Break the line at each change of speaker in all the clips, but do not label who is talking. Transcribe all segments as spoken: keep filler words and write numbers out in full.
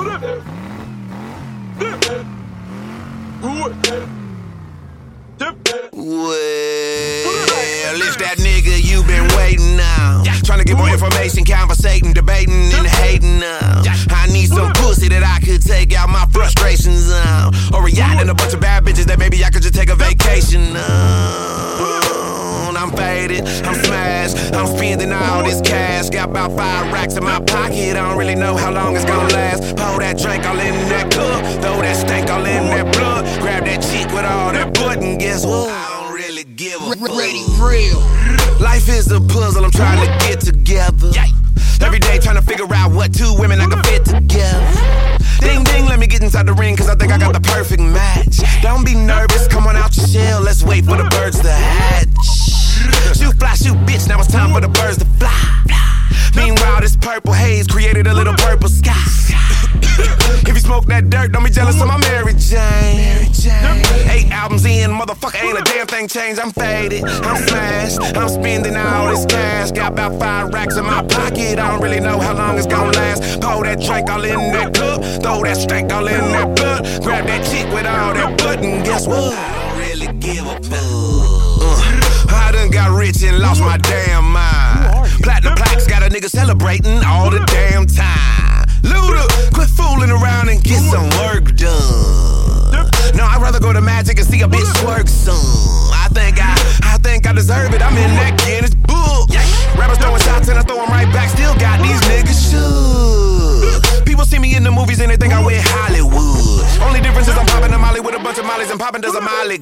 Well, it's that nigga you been waiting now. Trying to get more information, conversating, debating, and hating now. I need some pussy that I could take out my frustrations on. Or react in a bunch of bad bitches that maybe I could just take a vacation on. I'm faded, I'm smashed, I'm spending all this cash. Got about five racks in my pocket, I don't really know how long it's gonna last. Pour that drink all in that cup, throw that stank all in that blood. Grab that chick with all that butt and guess what? I don't really give a fuck.
Ready, real.
Life is a puzzle I'm trying to get together. Every day trying to figure out what two women I can fit together. Ding ding, let me get inside the ring, cause I think I got the perfect match. Don't be nervous, come on out your shell, let's wait for the birds to hatch. Shoot fly, shoot bitch, now it's time for the birds to fly. Meanwhile, this purple haze created a little purple sky. If you smoke that dirt, don't be jealous of my Mary Jane. Eight albums in, motherfucker, ain't a damn thing changed. I'm faded, I'm smashed, I'm spending all this cash. Got about five racks in my pocket, I don't really know how long it's gonna last. Pour that drink all in that cup, throw that stank all in that blood. Grab that chick with all that butt and guess what? I don't really give a fuck. uh, I done got rich and lost my damn mind. Platinum plaques got a nigga celebrating all the damn time. Luda, quit fooling around and get some work done. No, I'd rather go to Magic and see a bitch work some. I think I, I think I deserve it. I'm in that Guinness book. Rappers throwing shots and I throw them right back. Still got these niggas shook. People see me in the movies and they think I wear Hollywood. Only difference is I'm popping a molly with a bunch of mollies and popping does a molly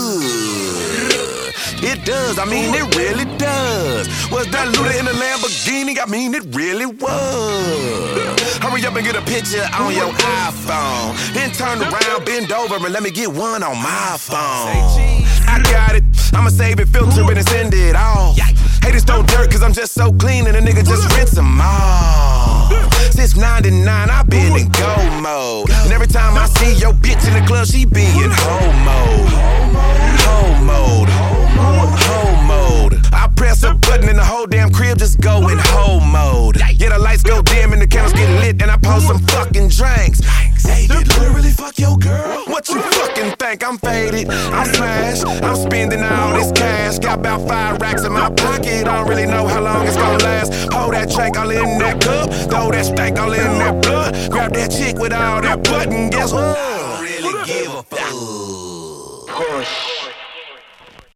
good. It does, I mean it really does. Was that Luda in the Lamborghini? I mean it really was. Hurry up and get a picture on your iPhone. Then turn around, bend over and let me get one on my phone. I got it, I'ma save it, filter it and send it off. Haters throw dirt cause I'm just so clean and a nigga just rinse them off. Since ninety-nine I've been in go mode. And every time I see your bitch in the club, she be in hoe mode. Hoe mode. Hoe mode. I press a button and the whole damn crib just go in hoe mode. Yeah, the lights go dim and the candles get lit and I post some fucking drinks. Hey, did Luda really fuck your girl? What you fucking think? I'm faded, I'm smashed, I'm spending all this cash. Got about five racks in my pocket, I don't really know how long it's gonna last. Pour that drink all in that cup, throw that stank all in that blood. Grab that chick with all that butt and guess what? I don't really give a fuck.